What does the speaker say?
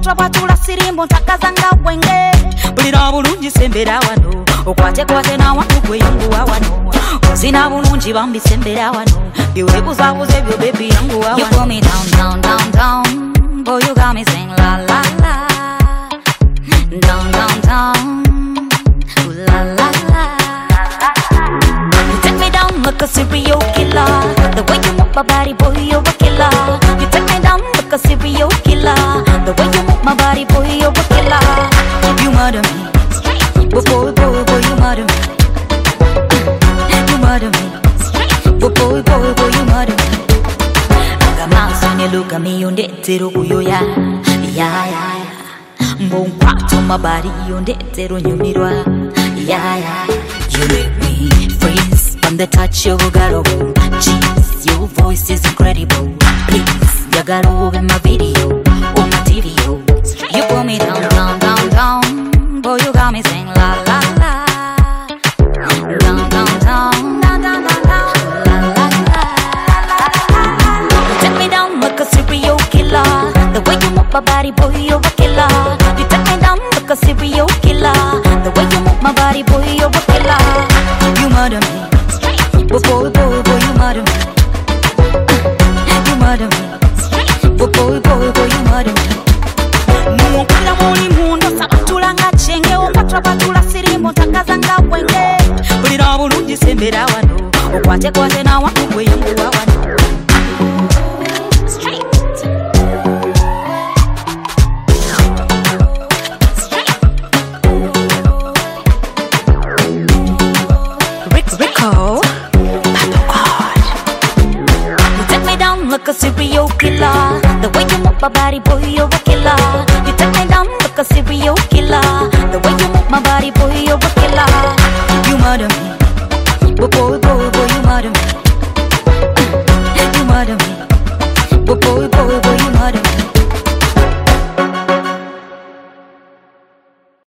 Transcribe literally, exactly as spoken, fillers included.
twapatula sirimbo ntakazanga wenge bulira bulungi sembera wano okwate kwate na watu kweyanguwa wano ozina bulungi bambi sembera wano biwe buzabuze byo baby yangu wa wano. You pull me down down down down, boy you got me sing la la la, down down down, ooh la la la. You take me down like a serial killer, the way you move my body, boy you're a killer. You take me down like a serial killer, the way you move my body, boy you're a killer. You murder me, boy boy boy boy you murder me, you murder me, boy boy boy boy you murder me. Look at me on that zero kuyoya, yeah yeah. Mbon crack to my body on that zero nyumirwa, yeah yeah. You make me freeze from the touch of your garo. Jeez, your voice is incredible. Please, you got over my video, on my T V. You pull me down, down, down, down. Boy, you got me saying la la la. Down, down, down, down, down, down, down. La la la. You take me down like a serial killer. The way you move my body, boy, you're a killer. You take me down like a serial killer. The way you move my body, boy, you're a killer. You murder me, boy, boy, boy, boy, you murder me. You murder me, boy, boy, boy, boy, you murder me. Mukula muli mundo sakatula nga chenge okatwa batula sirimbo takazanga wenge bulira bulungi sembera wano okwate kwate na watu kweyanguwa wano. Like a serial killer, the way you move my body, boy, you're a killer. You take me down like a serial killer, the way you move my body, boy, you're a